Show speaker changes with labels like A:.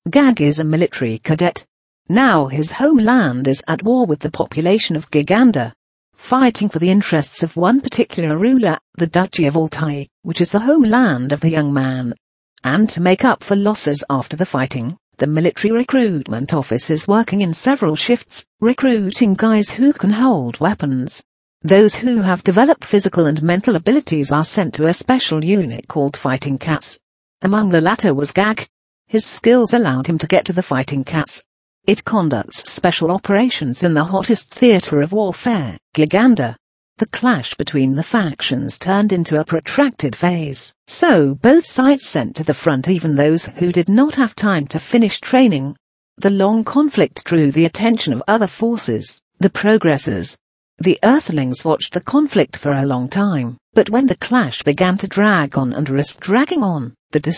A: Gag is a military cadet. Now his homeland is at war with the population of Giganda, fighting for the interests of one particular ruler, the Duchy of Altai, which is the homeland of the young man. And to make up for losses after the fighting, the military recruitment office is working in several shifts, recruiting guys who can hold weapons. Those who have developed physical and mental abilities are sent to a special unit called Fighting Cats. Among the latter was Gag. His skills allowed him to get to the Fighting Cats. It conducts special operations in the hottest theater of warfare, Giganda. The clash between the factions turned into a protracted phase, so both sides sent to the front even those who did not have time to finish training. The long conflict drew the attention of other forces, the Progressors. The Earthlings watched the conflict for a long time, but when the clash began to drag on and risked dragging on, the